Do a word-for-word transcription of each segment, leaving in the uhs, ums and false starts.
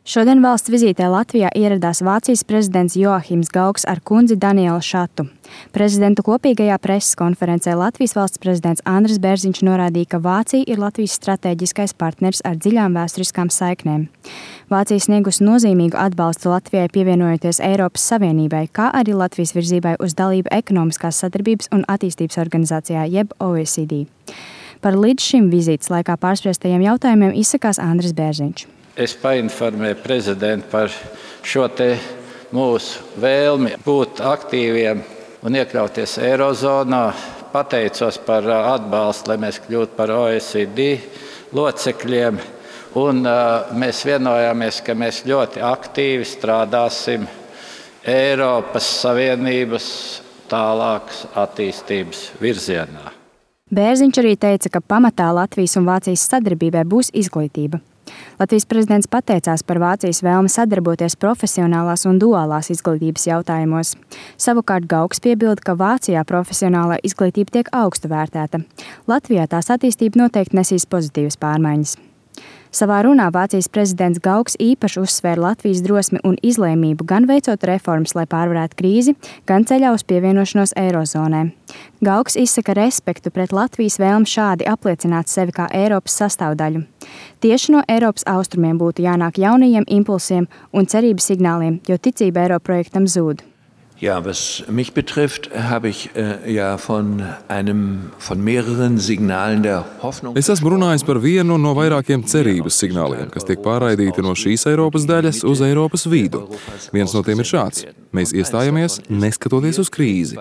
Šodien valsts vizītē Latvijā ieradās Vācijas prezidents Joahims Gauks ar kundzi Danielu Šatu. Prezidentu kopīgajā preses konferencē Latvijas valsts prezidents Andris Bērziņš norādīja, ka Vācija ir Latvijas stratēģiskais partners ar dziļām vēsturiskām saiknēm. Vācija sniegusi nozīmīgu atbalstu Latvijai pievienojoties Eiropas Savienībai, kā arī Latvijas virzībai uz dalību ekonomiskās sadarbības un attīstības organizācijā jeb O E C D. Par līdz šim vizītes laikā pārspriestajiem jautājumiem izsakās Andris Bērziņš. Es painformēju prezidentu par šo te mūsu vēlmi būt aktīviem un iekļauties Eirozonā. Pateicos par atbalstu, lai mēs kļūtu par O E C D locekļiem. Un uh, mēs vienojāmies, ka mēs ļoti aktīvi strādāsim Eiropas Savienības tālākas attīstības virzienā. Bērziņš arī teica, ka pamatā Latvijas un Vācijas sadarbībai būs izglītība. Latvijas prezidents pateicās par Vācijas vēlmi sadarboties profesionālās un duālās izglītības jautājumos. Savukārt Gauks piebilda, ka Vācijā profesionālā izglītība tiek augstu vērtēta. Latvijā tās attīstība noteikti nesīs pozitīvas pārmaiņas. Savā runā Vācijas prezidents Gauks īpaši uzsvēra Latvijas drosmi un izlēmību gan veicot reformas, lai pārvarētu krīzi, gan ceļā uz pievienošanos Eirozonai. Gauks izsaka respektu pret Latvijas vēlmi šādi apliecināt sevi kā Eiropas sastāvdaļu. Tieši no Eiropas austrumiem būtu jānāk jaunajiem impulsiem un cerības signāliem, jo ticība Eiropa projektam zūd. Ja, was mich betrifft, habe ich äh, ja von einem von mehreren Signalen der Hoffnung. Es esmu runājis par vienu no vairākiem cerības signāliem, kas tiek pārraidīti no šīs Eiropas daļas uz Eiropas vidu. Viens no tiem ir šāds: mēs iestājamies, neskatoties uz krīzi.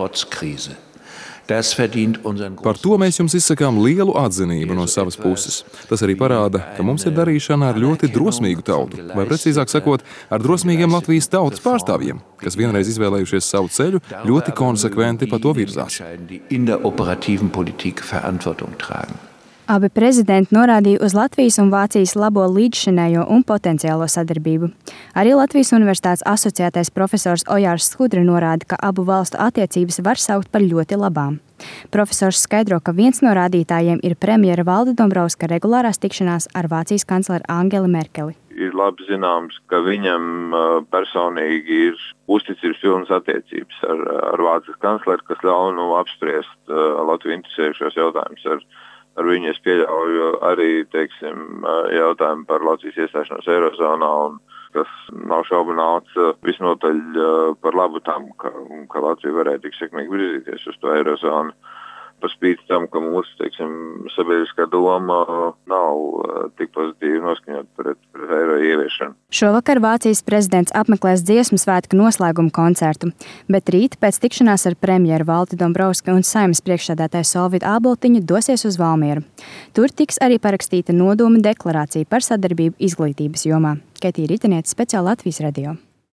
Par to mēs jums izsakām lielu atzinību no savas puses. Tas arī parāda, ka mums ir darīšana ar ļoti drosmīgu tautu, vai precīzāk sakot, ar drosmīgiem Latvijas tautas pārstāvjiem, kas vienreiz izvēlējušies savu ceļu, ļoti konsekventi pa to virzās. Abi prezidenti norādīja uz Latvijas un Vācijas labo līdzšinējo un potenciālo sadarbību. Arī Latvijas Universitātes asociētais profesors Ojārs Skudra norāda, ka abu valstu attiecības var saukt par ļoti labām. Profesors skaidro, ka viens no rādītājiem ir premjera Valda Dombrovska regulārās tikšanās ar Vācijas kancleru Angelu Merkeli. Ir labi zināms, ka viņam personīgi ir uzticības pilnas attiecības ar, ar Vācijas kancleru, kas ļauj nu, apspriest Latviju interesējušos jautājumus ar Ar viņu es pieļauju arī, teiksim, jautājumu par Latvijas iestāšanos Eirozonā, un kas nav šaubu nāc visnotaļ par labu tam, ka, ka Latvija varēja tik sekmīgi virzīties uz to Eirozonu. Par spīti tam, ka mūsu, teiksim, sabiedriskā doma nav tik pozitīvi noskaņot pret, pret eiro ieviešanu. Šovakar Vācijas prezidents apmeklēs dziesmu svētku noslēgumu koncertu, bet rīt pēc tikšanās ar premjeru Valdi Dombrovski un Saeimas priekšsēdētāju Solvitu Āboltiņu dosies uz Valmieru. Tur tiks arī parakstīta nodoma deklarācija par sadarbību izglītības jomā. Ketija Ritenietis, speciāli Latvijas radio.